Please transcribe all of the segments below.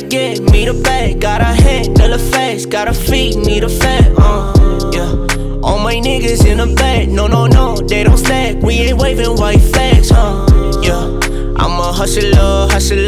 get me the bag, gotta handle the facts, gotta feed me the fat, yeah. All my niggas in the back, no, they don't slack, we ain't waving white flags, yeah. I'm a hustler,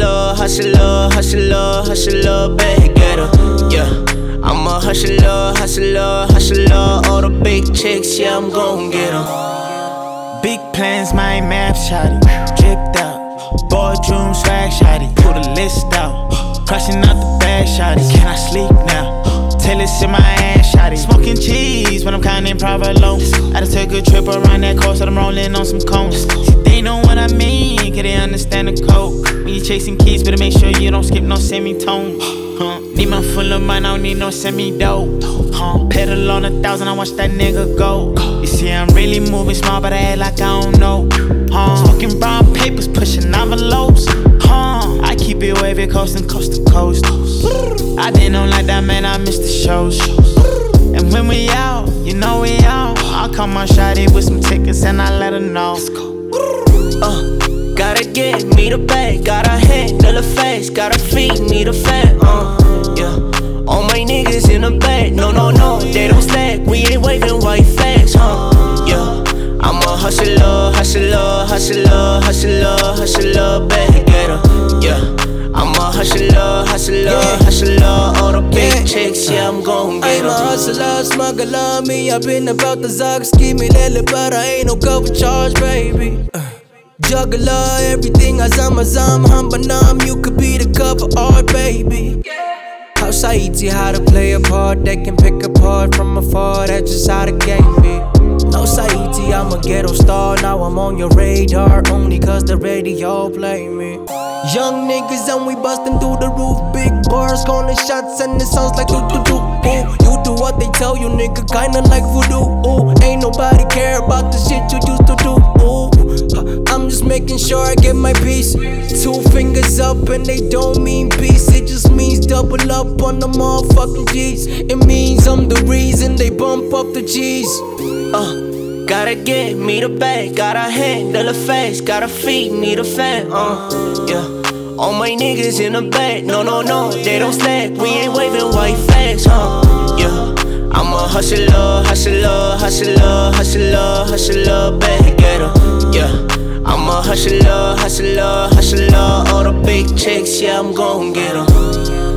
bag getter, yeah. I'm a hustler, all the big chicks, yeah, I'm gon' get 'em. Big plans, my map shotty, dripped out. Boardroom swag shotty, pull the list out. Crashing out the bag shotty, can I sleep now? Tell it's in my ass shotty. Smoking cheese when I'm counting private loans. I just took a trip around that coast, so I'm rolling on some cones. See, they know what I mean, cause they understand the code. When you chasing keys, better make sure you don't skip no semitone. Need my full of mine, I don't need no semi-dope. Pedal on 1,000, I watch that nigga go. You see, I'm really moving small, but I act like I don't know. Smoking brown papers, pushing envelopes. I keep it wavy, coasting coast to coast. I didn't like that, man, I missed the shows. And when we out, you know we out. I'll call my shawty with some tickets and I let her know. Gotta get me the bag, gotta handle the facts, gotta feed me the fat, yeah. All my niggas in the back, no, they don't slack, we ain't waving white flags, yeah. I'm a hustler, bag getter, yeah. I'm a hustler, all the big chicks, yeah, I'm gon' get 'em. I'm a hustler, smuggler, me, I've been about the Zag, scheming lately, but I ain't no cover charge, baby. Juggler, everything I zam, humbanam, you could be the cover art, baby. Outside easy how to play a part, they can pick apart from afar, that's just how the game be. No Saiti, I'm a ghetto star, now I'm on your radar, only cause the radio play me. Young niggas and we bustin' through the roof, big bars, calling shots and it sounds like do-do-do. Ooh, you do what they tell you, nigga, kinda like voodoo. Ooh, ain't nobody care about the shit you used to do. Ooh, I'm just making sure I get my piece. 2 fingers up and they don't mean peace, it just means double up on the motherfucking G's. It means I'm the reason they bump up the G's. Gotta get me the bag, gotta handle the facts, gotta feed me the fat, yeah. All my niggas in the back, no, they don't slack, we ain't waving white flags, yeah. I'm a hustler, bag getter, yeah. I'm a hustler, all the big chicks, yeah, I'm gon' get 'em.